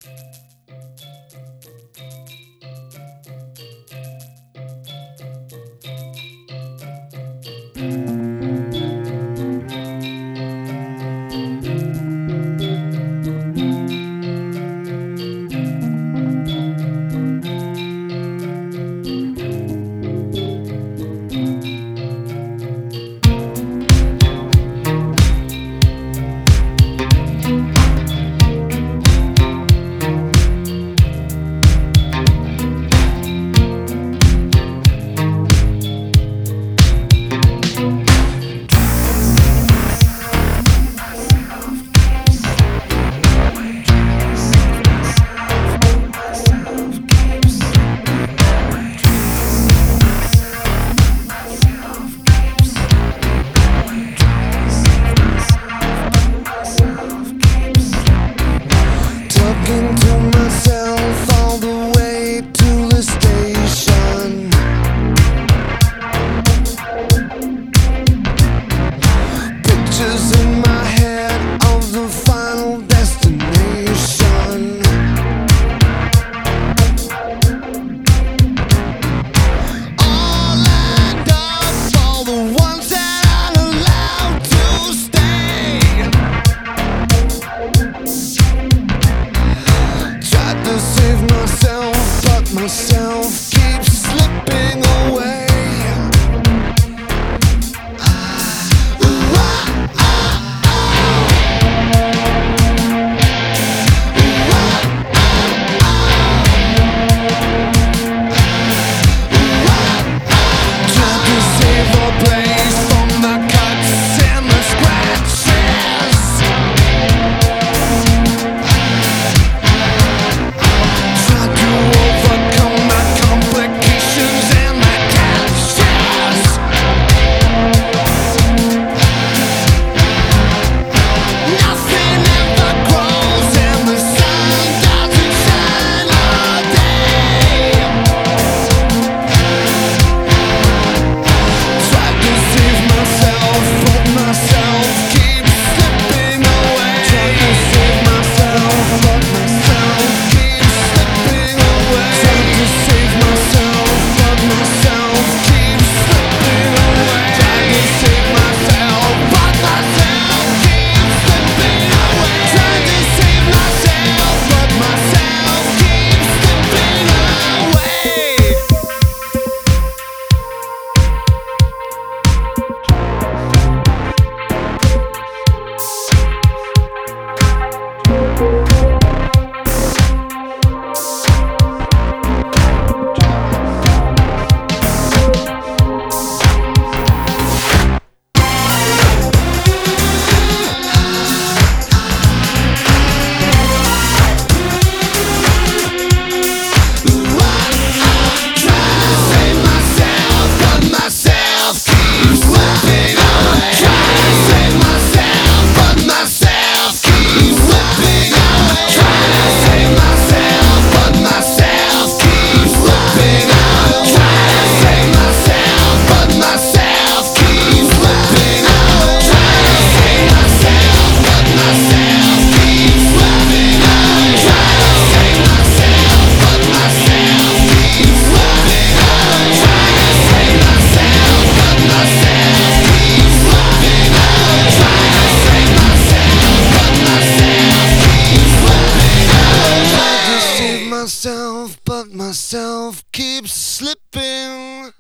Myself keeps slipping away. Tried to save a place from the cuts and the scratches. Tried to overcome the complications and the catches. Nothing ever grows and the sun doesn't shine all day. Tried to save myself, but myself keeps slipping away. Tried to save myself, but myself keeps slipping away. Tried to save myself, but myself keeps slipping away. Tried to save myself, but myself keeps slipping away. Tried to save myself, but myself keeps slipping away. Myself, but myself keeps slipping.